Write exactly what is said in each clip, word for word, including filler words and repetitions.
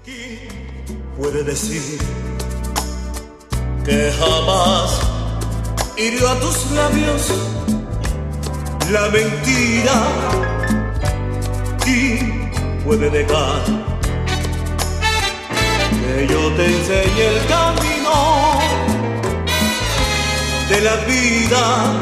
¿Quién puede decir que jamás hirió a tus labios la mentira? ¿Quién puede negar que yo te enseñe el camino de la vida?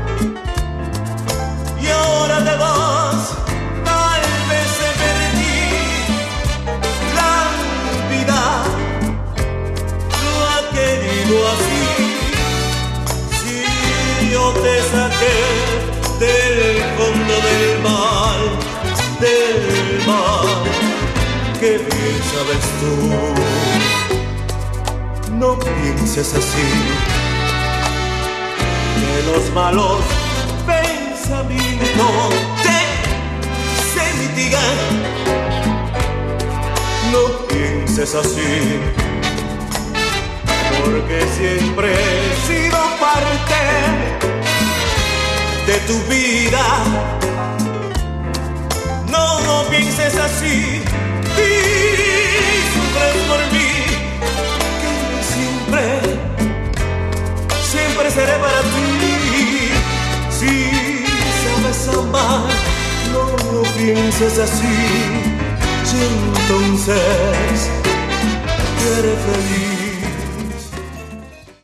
Y ahora te vas, tal vez se perdí la vida, lo ha querido así. Si yo te saqué del fondo del mar, del mar, ¿qué bien sabes tú? No pienses así, que los malos pensamientos te se mitigan. No pienses así, porque siempre he sido parte de tu vida. No, no pienses así, y sufres por mí, que siempre, siempre seré para ti. Si sabes amar, no, no pienses así, y entonces seré feliz.